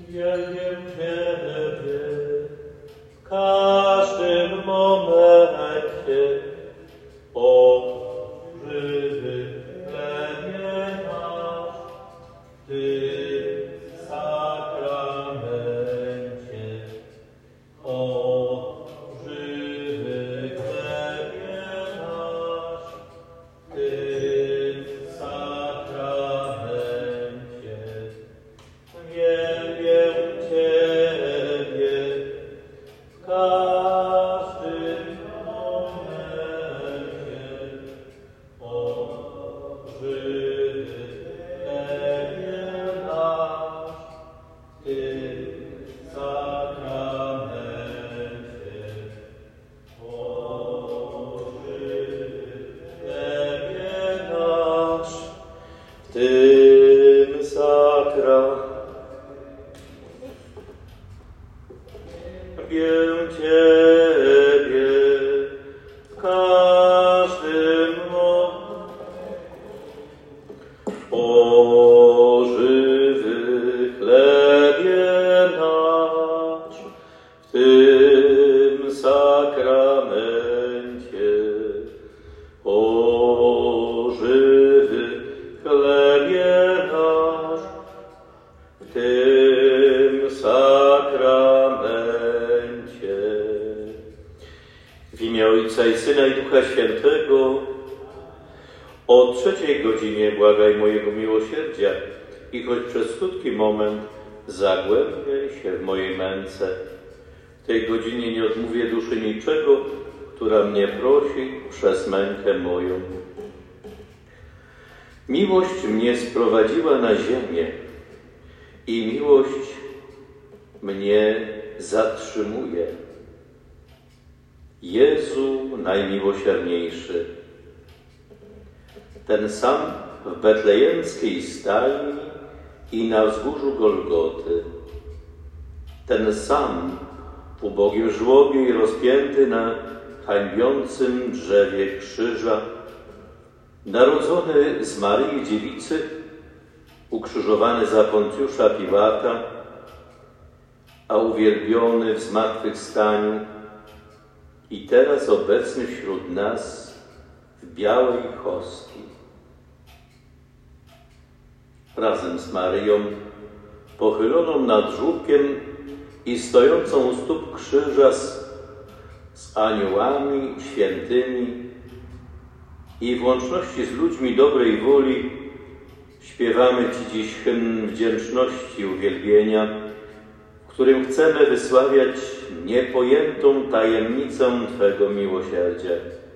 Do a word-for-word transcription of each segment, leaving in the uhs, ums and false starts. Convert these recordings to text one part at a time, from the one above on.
Wielbię Ciebie w każdym momencie, o żywy chlebie nasz, Ty w sakramencie. O żywy chlebie nasz, Ty w sakramencie. Wielbię Ciebie w każdym momencie, o żywy chlebie nasz, Ty w sakramencie. O żywy chlebie nasz, w tym sakramencie. Wielbię Ciebie w każdym momencie, o żywy chlebie nasz, w tym sakramencie, o żywy chlebie nasz, w tym sakramencie. W imię Ojca i Syna i Ducha Świętego. O trzeciej godzinie błagaj mojego miłosierdzia i choć przez krótki moment zagłębiaj się w mojej męce. W tej godzinie nie odmówię duszy niczego, która mnie prosi przez mękę moją. Miłość mnie sprowadziła na ziemię i miłość mnie zatrzymuje. Jezu najmiłosierniejszy, ten sam w betlejemskiej stajni i na wzgórzu Golgoty, ten sam w ubogim żłobie i rozpięty na hańbiącym drzewie krzyża, narodzony z Maryi Dziewicy, ukrzyżowany za Poncjusza Piłata, a uwielbiony w zmartwychwstaniu i teraz obecny wśród nas w białej hostii. Razem z Maryją, pochyloną nad żłóbkiem i stojącą u stóp krzyża z, z aniołami świętymi i w łączności z ludźmi dobrej woli, śpiewamy Ci dziś hymn wdzięczności i uwielbienia, w którym chcemy wysławiać niepojętą tajemnicę Twego miłosierdzia.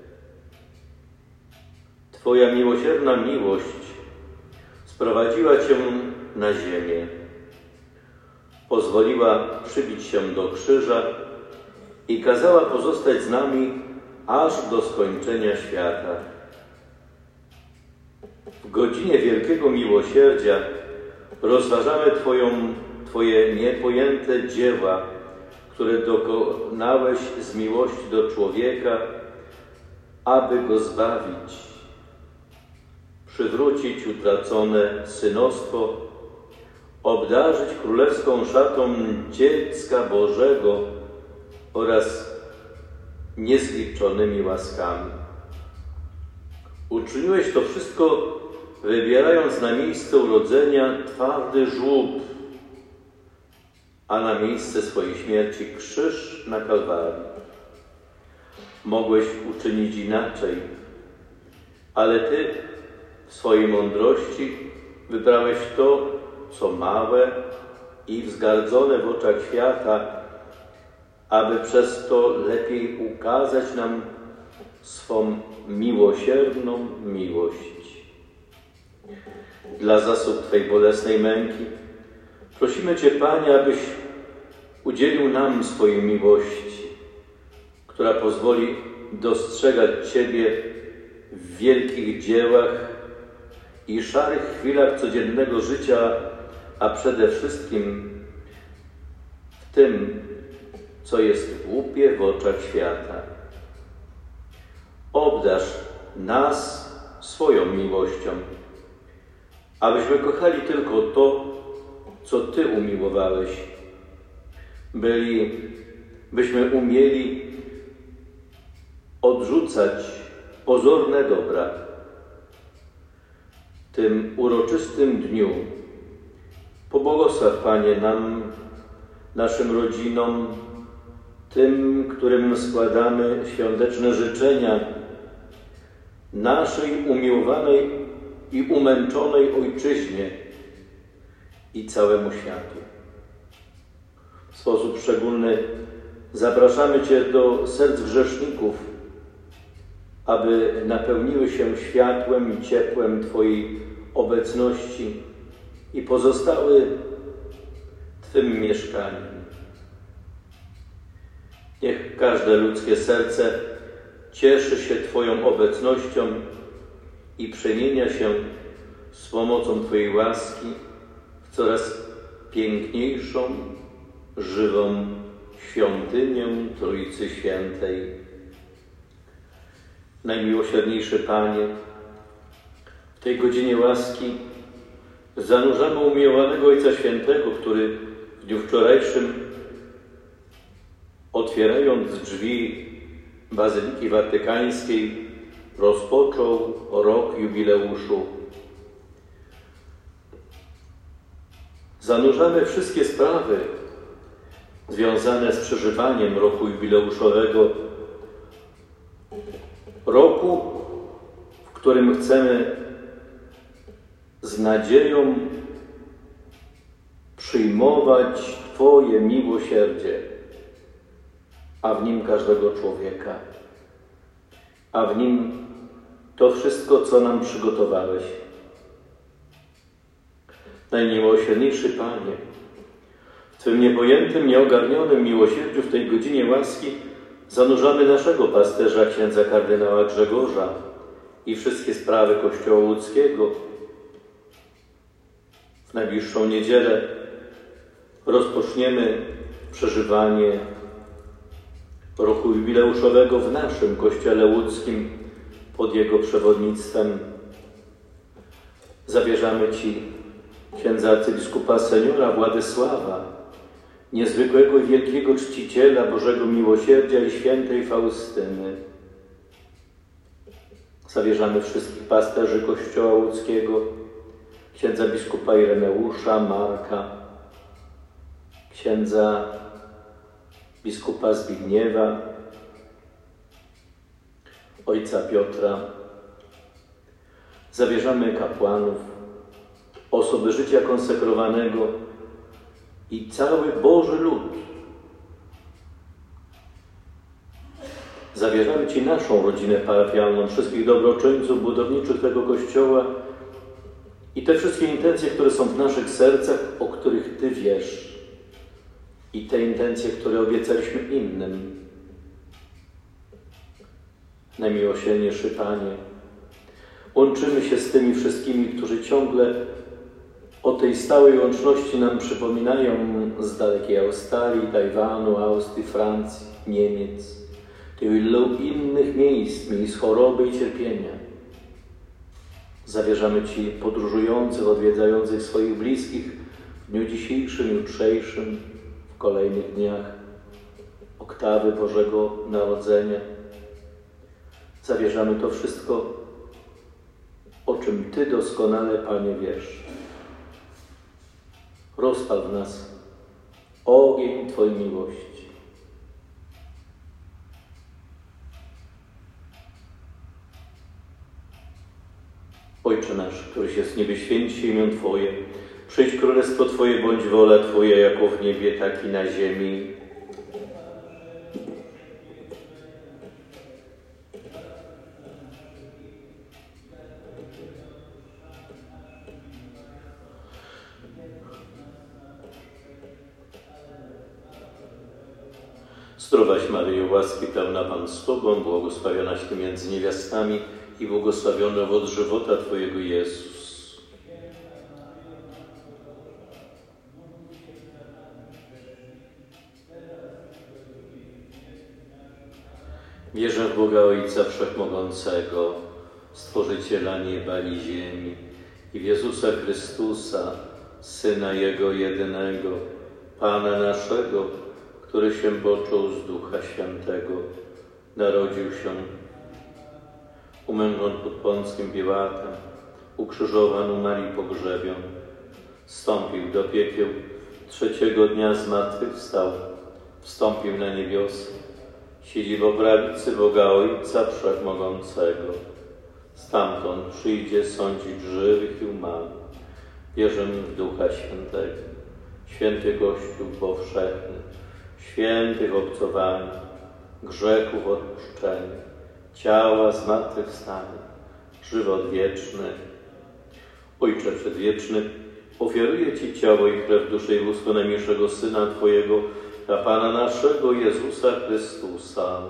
Twoja miłosierna miłość sprowadziła Cię na ziemię, pozwoliła przybić się do krzyża i kazała pozostać z nami aż do skończenia świata. W godzinie wielkiego miłosierdzia rozważamy Twoją, Twoje niepojęte dzieła, które dokonałeś z miłości do człowieka, aby go zbawić, przywrócić utracone synostwo, obdarzyć królewską szatą dziecka Bożego oraz niezliczonymi łaskami. Uczyniłeś to wszystko, wybierając na miejsce urodzenia twardy żłób, a na miejsce swojej śmierci krzyż na Kalwarii. Mogłeś uczynić inaczej, ale Ty w swojej mądrości wybrałeś to, co małe i wzgardzone w oczach świata, aby przez to lepiej ukazać nam swą miłosierną miłość. Dla zasług Twej bolesnej męki prosimy Cię, Panie, abyś udzielił nam swojej miłości, która pozwoli dostrzegać Ciebie w wielkich dziełach i szarych chwilach codziennego życia, a przede wszystkim w tym, co jest głupie w oczach świata. Obdarz nas swoją miłością, abyśmy kochali tylko to, co Ty umiłowałeś, byli, byśmy umieli odrzucać pozorne dobra. W tym uroczystym dniu pobłogosław, Panie, nam, naszym rodzinom, tym, którym składamy świąteczne życzenia, naszej umiłowanej i umęczonej Ojczyźnie i całemu światu. W sposób szczególny zapraszamy Cię do serc grzeszników, aby napełniły się światłem i ciepłem Twojej obecności i pozostały Twym mieszkaniem. Niech każde ludzkie serce cieszy się Twoją obecnością i przemienia się z pomocą Twojej łaski w coraz piękniejszą, żywą świątynię Trójcy Świętej. Najmiłosierniejszy Panie, w tej godzinie łaski zanurzamy umiłowanego Ojca Świętego, który w dniu wczorajszym, otwierając drzwi Bazyliki Watykańskiej, rozpoczął rok jubileuszu. Zanurzamy wszystkie sprawy związane z przeżywaniem roku jubileuszowego, roku, w którym chcemy z nadzieją przyjmować Twoje miłosierdzie, a w nim każdego człowieka, a w nim to wszystko, co nam przygotowałeś. Najmiłosierniejszy Panie, w Twym niepojętym, nieogarnionym miłosierdziu w tej godzinie łaski zanurzamy naszego pasterza, księdza kardynała Grzegorza i wszystkie sprawy Kościoła łódzkiego. W najbliższą niedzielę rozpoczniemy przeżywanie roku jubileuszowego w naszym Kościele łódzkim pod jego przewodnictwem. Zawierzamy Ci księdza arcybiskupa seniora Władysława, niezwykłego i wielkiego czciciela Bożego Miłosierdzia i świętej Faustyny. Zawierzamy wszystkich pasterzy Kościoła łódzkiego, księdza biskupa Ireneusza, Marka, księdza biskupa Zbigniewa, ojca Piotra. Zawierzamy kapłanów, osoby życia konsekrowanego i cały Boży lud. Zawierzamy Ci naszą rodzinę parafialną, wszystkich dobroczyńców, budowniczych tego Kościoła i te wszystkie intencje, które są w naszych sercach, o których Ty wiesz, i te intencje, które obiecaliśmy innym. Najmiłosierniejszy Panie, łączymy się z tymi wszystkimi, którzy ciągle o tej stałej łączności nam przypominają z dalekiej Australii, Tajwanu, Austrii, Francji, Niemiec, tylu innych miejsc, miejsc choroby i cierpienia. Zawierzamy Ci podróżujących, odwiedzających swoich bliskich w dniu dzisiejszym, jutrzejszym, w kolejnych dniach, oktawy Bożego Narodzenia. Zawierzamy to wszystko, o czym Ty doskonale, Panie, wiesz. Rozpal w nas ogień Twojej miłości. Ojcze nasz, któryś jest w niebie, święć się imię Twoje. Przyjdź królestwo Twoje, bądź wola Twoja, jako w niebie, tak i na ziemi. Zdrowaś Maryjo, łaski pełna Pan z Tobą, błogosławionaś Ty między niewiastami i błogosławiony owoc żywota Twojego, Jezus. Wierzę w Boga Ojca Wszechmogącego, Stworzyciela nieba i ziemi, i w Jezusa Chrystusa, Syna Jego jedynego, Pana naszego, który się począł z Ducha Świętego, narodził się, umęczon pod Pąckim Piłatem, ukrzyżowan, umarł i pogrzebion, wstąpił do piekieł, trzeciego dnia zmartwychwstał, wstąpił na niebiosy, siedzi po prawicy Boga Ojca Wszechmogącego. Stamtąd przyjdzie sądzić żywych i umarłych. Wierzę w Ducha Świętego, święty Kościół powszechny, świętych obcowanych, grzechów odpuszczenia, ciała zmartwychwstania, żywot wieczny. Ojcze Przedwieczny, ofiaruję Ci ciało i krew, duszę i bóstwo najmilszego Syna Twojego, dla Pana naszego Jezusa Chrystusa.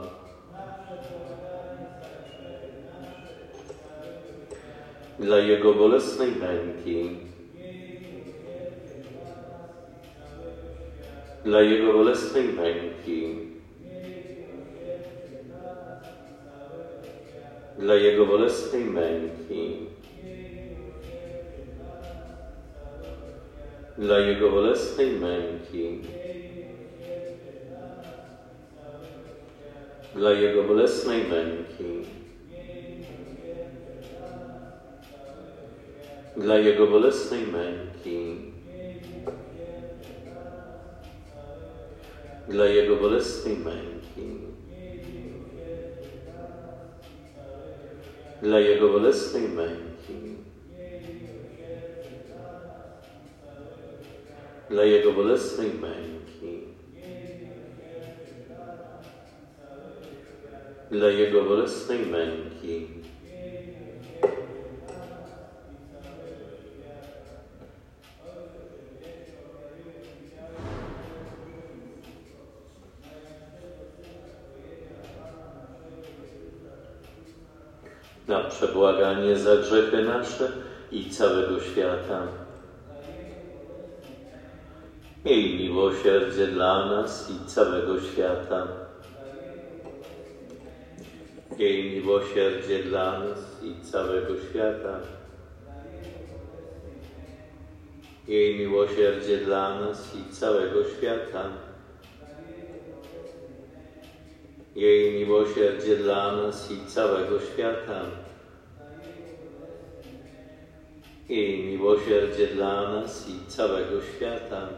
Dla Jego bolesnej męki, dla Jego bolesnej męki, dla Jego bolesnej męki, dla Jego bolesnej męki, dla Jego bolesnej męki, dla Jego bolesnej męki, dla Jego bolesnej męki, dla Jego bolesnej męki, dla Jego bolesnej męki, dla Jego bolesnej męki, na przebłaganie za grzechy nasze i całego świata. Miej miłosierdzie dla nas i całego świata. Miej miłosierdzie dla nas i całego świata. Miej miłosierdzie dla nas i całego świata. Jej miłosierdzie dla nas i całego świata. Jej miłosierdzie dla nas i całego świata.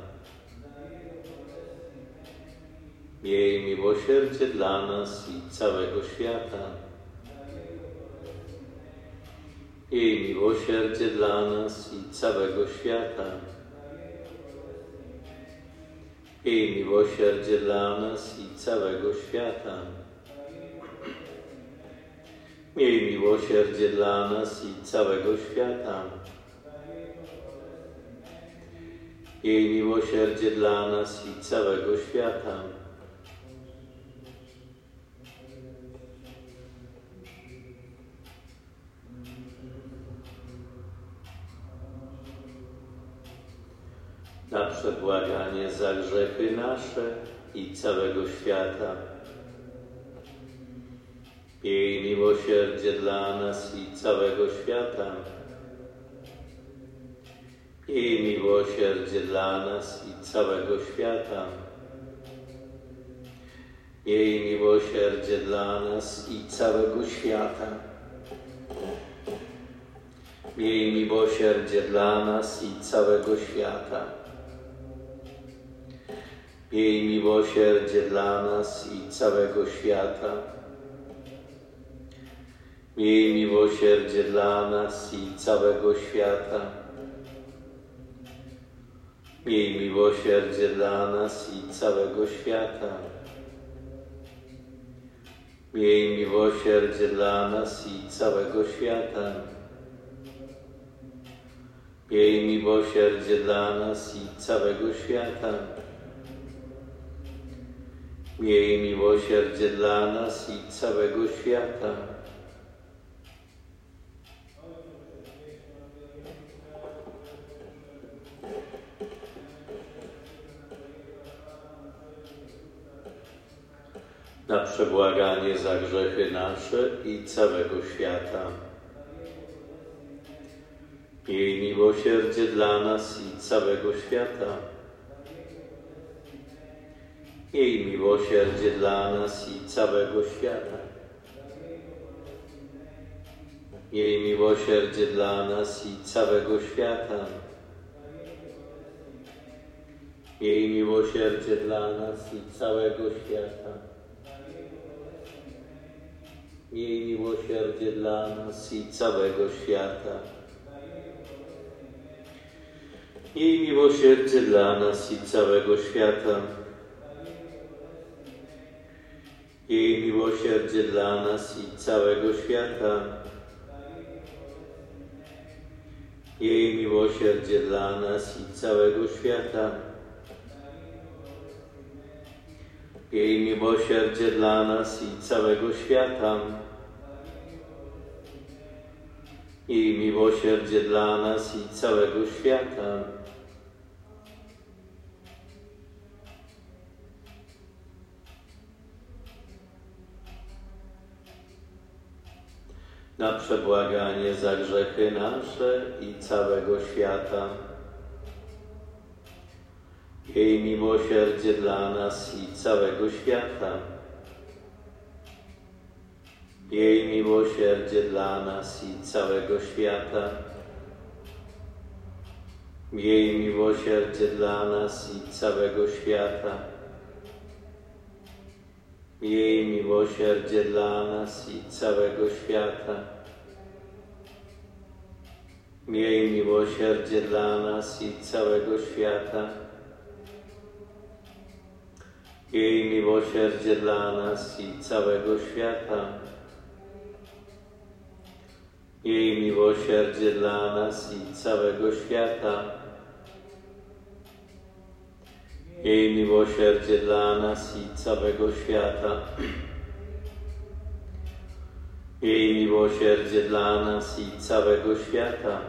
Jej miłosierdzie dla nas i całego świata. Jej miłosierdzie dla nas i całego świata. Jej miłosierdzie dla nas i całego świata. Miej miłosierdzie dla nas i całego świata. Jej miłosierdzie dla nas i całego świata. Na przebłaganie za grzechy nasze i całego świata. Jej miłosierdzie dla nas i całego świata. Jej miłosierdzie dla nas i całego świata. Jej miłosierdzie dla nas i całego świata. Jej miłosierdzie dla nas i całego świata. Jej miłosierdzie dla nas i całego świata. Miej miłosierdzie dla nas i całego świata. Miej miłosierdzie dla nas i całego świata. Miej miłosierdzie dla nas i całego świata. Miej miłosierdzie dla nas i całego świata. Miej miłosierdzie dla nas i całego świata. Na przebłaganie za grzechy nasze i całego świata. Jej miłosierdzie dla nas i całego świata. Jej miłosierdzie dla nas i całego świata. Jej miłosierdzie dla nas i całego świata. Jej miłosierdzie dla nas i całego świata. Jej miłosierdzie dla nas i całego świata. Jej miłosierdzie dla nas i całego świata. Jej miłosierdzie dla nas i całego świata. Jej miłosierdzie dla nas i całego świata. Jej miłosierdzie dla nas i całego świata. Jej miłosierdzie dla nas i całego świata. Na przebłaganie za grzechy nasze i całego świata. Jej miłosierdzie dla nas i całego świata. Jej miłosierdzie dla nas i całego świata. Jej miłosierdzie dla nas i całego świata. Jej miłosierdzie dla nas i całego świata. Jej miłosierdzie dla nas i całego świata. Jej miłosierdzie dla nas i całego świata. Jej miłosierdzie dla nas i całego świata. Jej miłosierdzie dla nas i całego świata. Jej miłosierdzie dla nas i całego świata.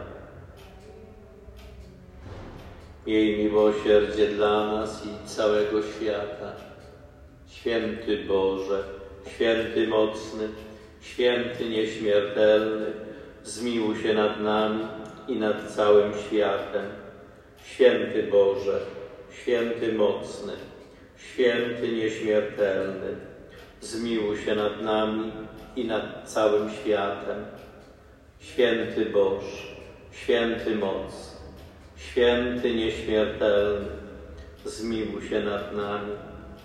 Jej miłosierdzie dla nas i całego świata. Święty Boże, święty mocny, święty nieśmiertelny, zmiłuj się nad nami i nad całym światem. Święty Boże, święty mocny, święty nieśmiertelny, zmiłuj się nad nami i nad całym światem. Święty Boże, święty mocny, święty nieśmiertelny, zmiłuj się nad nami.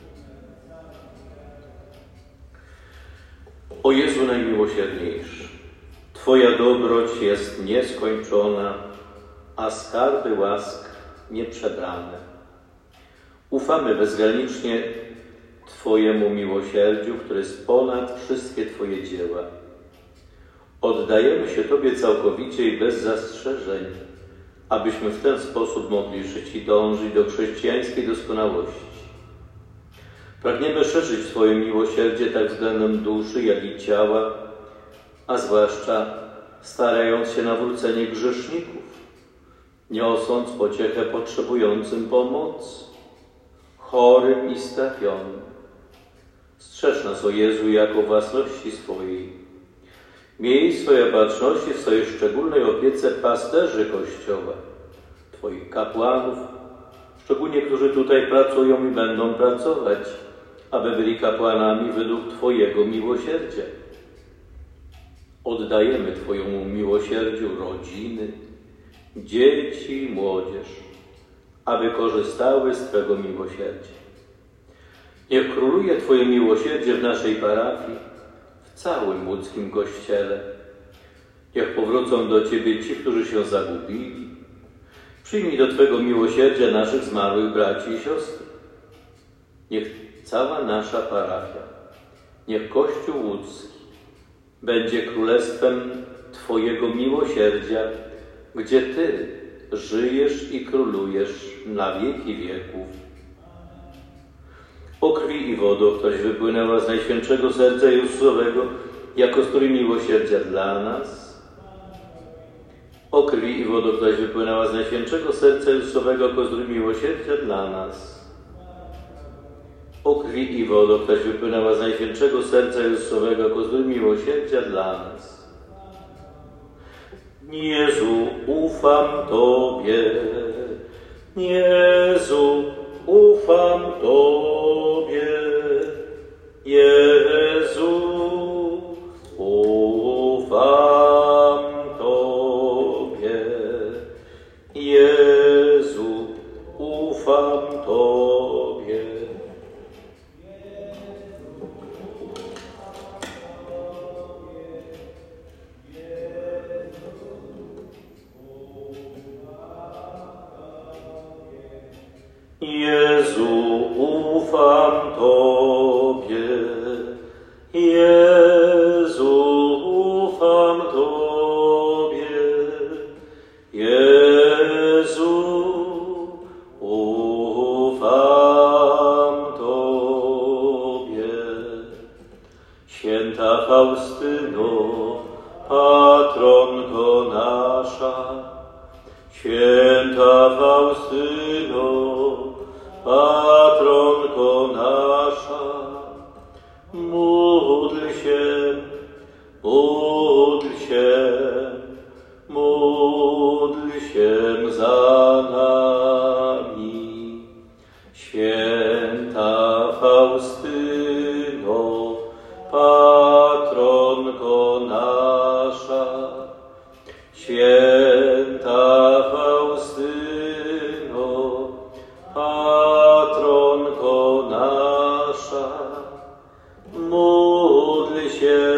O Jezu najmiłosierniejszy, Twoja dobroć jest nieskończona, a skarby łask nieprzebrane. Ufamy bezgranicznie Twojemu miłosierdziu, które jest ponad wszystkie Twoje dzieła. Oddajemy się Tobie całkowicie i bez zastrzeżeń, abyśmy w ten sposób mogli żyć i dążyć do chrześcijańskiej doskonałości. Pragniemy szerzyć Twoje miłosierdzie tak względem duszy, jak i ciała, a zwłaszcza starając się nawrócenie grzeszników, niosąc pociechę potrzebującym pomocy, chorym i strapionym. Strzeż nas, o Jezu, jako własności swojej. Miej w swojej baczności, w swojej szczególnej opiece pasterzy Kościoła, Twoich kapłanów, szczególnie którzy tutaj pracują i będą pracować, aby byli kapłanami według Twojego miłosierdzia. Oddajemy Twojemu miłosierdziu rodziny, dzieci i młodzież, aby korzystały z Twego miłosierdzia. Niech króluje Twoje miłosierdzie w naszej parafii, w całym łódzkim Kościele. Niech powrócą do Ciebie ci, którzy się zagubili. Przyjmij do Twego miłosierdzia naszych zmarłych braci i siostry. Niech cała nasza parafia, niech Kościół łódzki będzie królestwem Twojego miłosierdzia, gdzie Ty żyjesz i królujesz na wieki wieków. O krwi i wodo, któraś wypłynęła z Najświętszego Serca Jezusowego, jako strój miłosierdzia dla nas. O krwi i wodo, któraś wypłynęła z Najświętszego Serca Jezusowego, jako strój miłosierdzia dla nas. O krwi i wodo, któraś wypłynęła z Najświętszego Serca Jezusowego, jako strój miłosierdzia dla nas. Jezu, ufam Tobie. Jezu, ufam Tobie. Jezu, ufam Tobie. Jezu, ufam Tobie. Jezu, ufam Tobie. Jezu, ufam Tobie. Jezu, ufam Tobie. Święta Faustyno, patronko nasza, Święta Faustyno, patronko nasza, módl się, módl się, módl się za nami. Święta Faustyno, patronko nasza, Święta Faustyno, patronko nasza, módl się,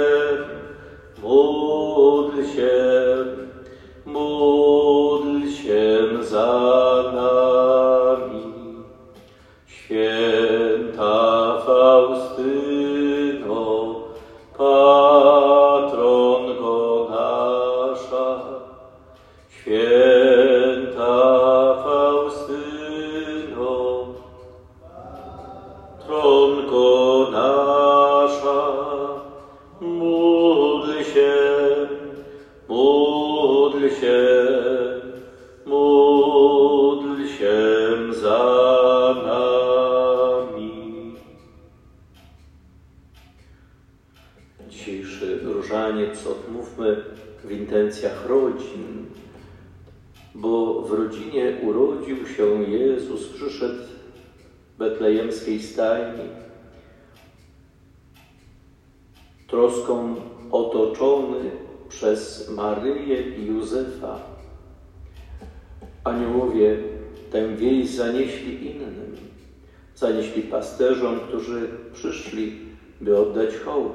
módl się, módl się za nami. Święta Faustyno, patronko nasza, Święta Faustyno, patronko nasza, módl się, módl się, módl się za nami. Dzisiejszy różaniec odmówmy w intencjach rodzin, bo w rodzinie urodził się Jezus, przyszedł w betlejemskiej stajni, troską otoczony przez Maryję i Józefa. Aniołowie tę wieść zanieśli innym, zanieśli pasterzom, którzy przyszli, by oddać hołd.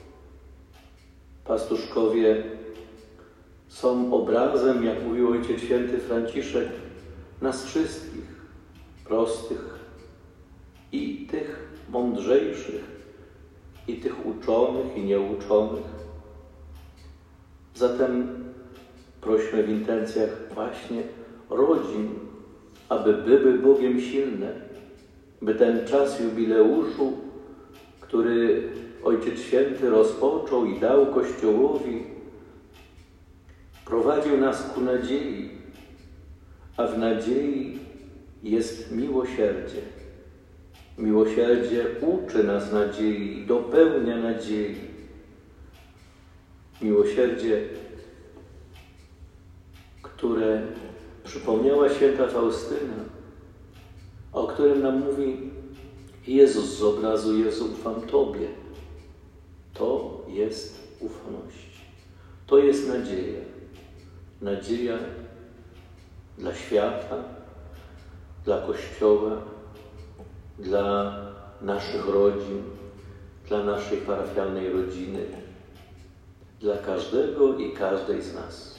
Pastuszkowie są obrazem, jak mówił Ojciec Święty Franciszek, nas wszystkich, prostych i tych mądrzejszych, i tych uczonych i nieuczonych. Zatem prośmy w intencjach właśnie rodzin, aby były Bogiem silne, by ten czas jubileuszu, który Ojciec Święty rozpoczął i dał Kościołowi, prowadził nas ku nadziei, a w nadziei jest miłosierdzie. Miłosierdzie uczy nas nadziei, dopełnia nadziei. Miłosierdzie, które przypomniała święta Faustyna, o którym nam mówi Jezus z obrazu Jezu, ufam Tobie. To jest ufność. To jest nadzieja. Nadzieja dla świata, dla Kościoła, dla naszych rodzin, dla naszej parafialnej rodziny, dla każdego i każdej z nas.